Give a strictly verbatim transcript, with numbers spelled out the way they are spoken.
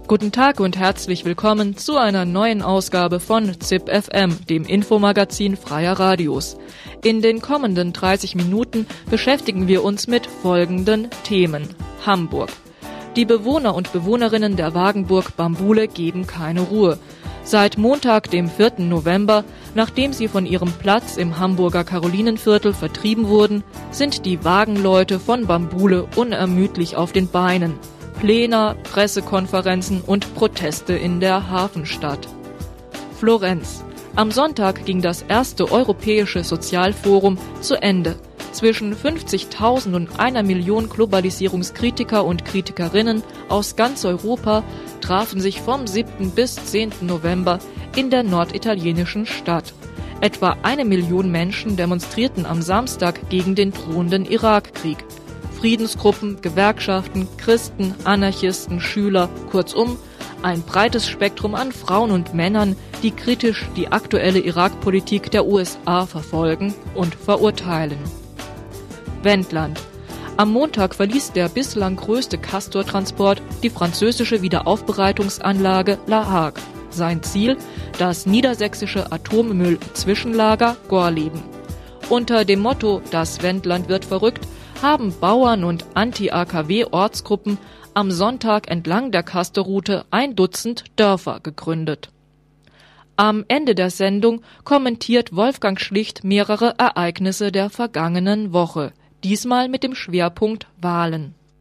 Guten Tag und herzlich willkommen zu einer neuen Ausgabe von Z I P F M, dem Infomagazin Freier Radios. In den kommenden dreißig Minuten beschäftigen wir uns mit folgenden Themen. Hamburg. Die Bewohner und Bewohnerinnen der Wagenburg Bambule geben keine Ruhe. Seit Montag, dem vierten November, nachdem sie von ihrem Platz im Hamburger Karolinenviertel vertrieben wurden, sind die Wagenleute von Bambule unermüdlich auf den Beinen. Pläne, Pressekonferenzen und Proteste in der Hafenstadt. Florenz. Am Sonntag ging das erste Europäische Sozialforum zu Ende. Zwischen fünfzigtausend und einer Million Globalisierungskritiker und Kritikerinnen aus ganz Europa trafen sich vom siebten bis zehnten November in der norditalienischen Stadt. Etwa eine Million Menschen demonstrierten am Samstag gegen den drohenden Irakkrieg. Friedensgruppen, Gewerkschaften, Christen, Anarchisten, Schüler, kurzum ein breites Spektrum an Frauen und Männern, die kritisch die aktuelle Irakpolitik der U S A verfolgen und verurteilen. Wendland. Am Montag verließ der bislang größte Castor-Transport die französische Wiederaufbereitungsanlage La Hague. Sein Ziel, das niedersächsische Atommüll-Zwischenlager Gorleben. Unter dem Motto »Das Wendland wird verrückt« haben Bauern und Anti-A K W-Ortsgruppen am Sonntag entlang der Castor-Route ein Dutzend Dörfer gegründet. Am Ende der Sendung kommentiert Wolfgang Schlicht mehrere Ereignisse der vergangenen Woche, diesmal mit dem Schwerpunkt Wahlen.